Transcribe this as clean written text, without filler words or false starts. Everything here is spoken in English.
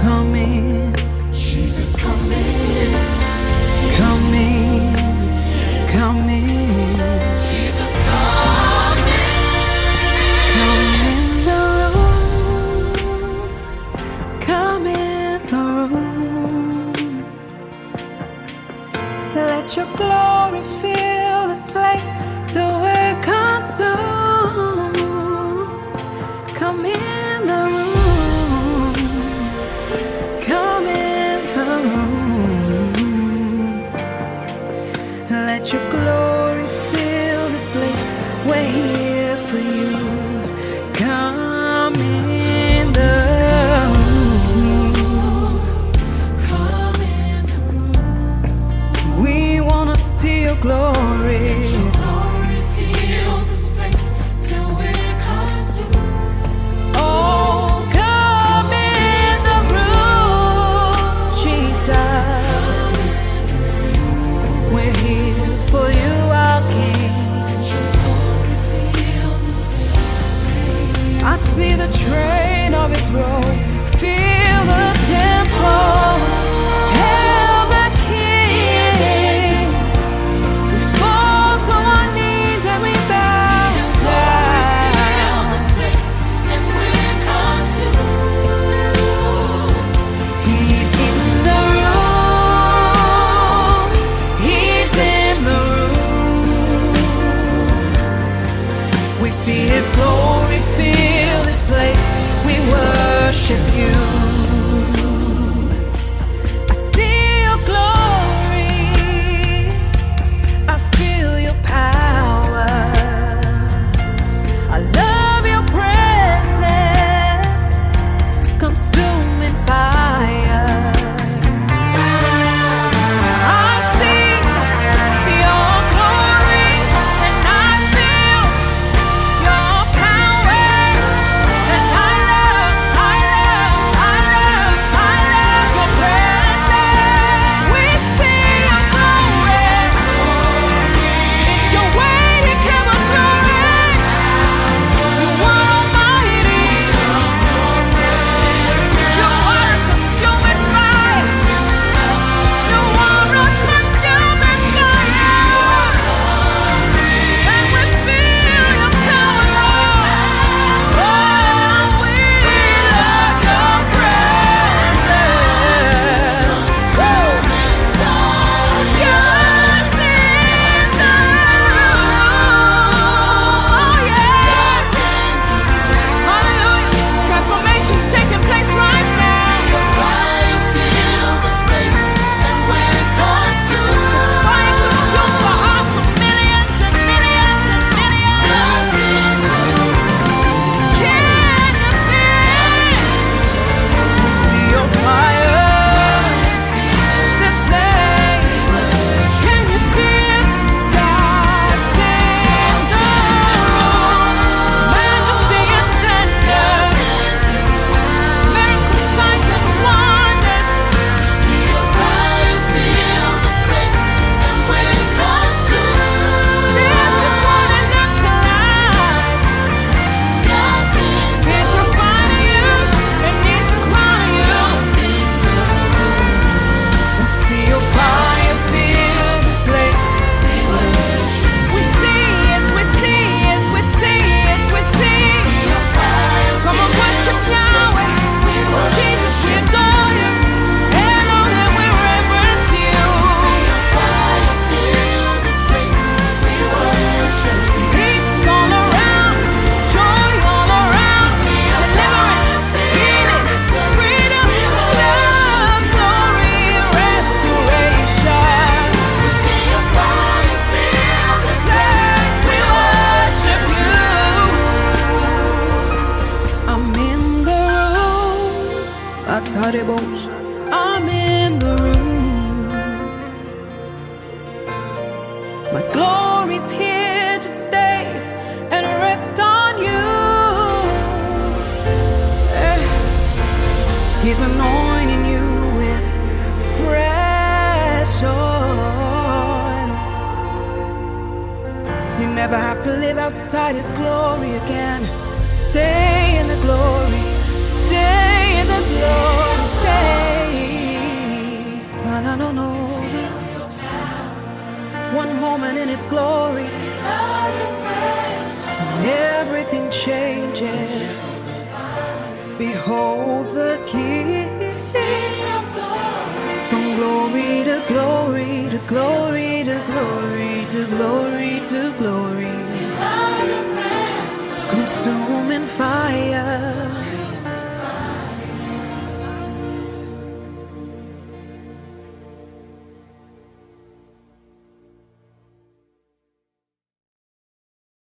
come in. Jesus, come in. Come in. Come in. Jesus, come in. Come in the room. Come in the room. Let your glory fill this place till we're consumed. Come in the room. Come in the room. Let your glory fill this place. We're here for you. Come in the room. Come in the room. We wanna see your glory. Let your glory fill this place till we're consumed. Oh, come in the room, Jesus. We're here for you, our King. Let your glory fill this place. I see the train of his robe. Feel the temple. Hail the King. We fall to our knees and we bow down. Fill this place and we're consumed. He's in the room. He's in the room. We see his glory fill this place. We worship you. I see your glory. I feel your power. I love your presence. Consuming fire. I see your glory and I feel your power. And I love your presence. We see your glory. It's your weighty kind of glory. You are almighty. You are a consuming fire. You are a consuming fire. And we feel your power. Oh, we love your presence. So, God's in the room. Oh, yeah. Hallelujah. Transformation's taking place right now. Fire fill this place and we're consumed. Fire consumed the hearts of millions and millions and millions. God's in the room. Can you feel? We see your fire. This place. Can you see it? God's in the room. Majesty and splendor. Miracle signs and wonders. See your fire fill this place and we're consumed. This is what it looks like. God's in the He's refining you and he's crowning you. We see your fire fill this place. We see as we see as we see as we see. your fire Come on, worship Yahweh. Jesus, we adore you. Elohim, we reverence you. your fire fill this place. We worship you. Peace all around, joy all around, deliverance, healing, freedom, love, glory, restoration. See your fire fill this Place, we worship you. I'm in the room. Atarebosh. I'm in the room. My glory's here to stay and rest on you. He's anointing you with fresh oil. You never have to live outside his glory again. Stay in the glory. Stay in the glory. stay. No, no, no. One moment in His glory, and everything changes. Behold the King, from glory to glory to glory to glory to glory.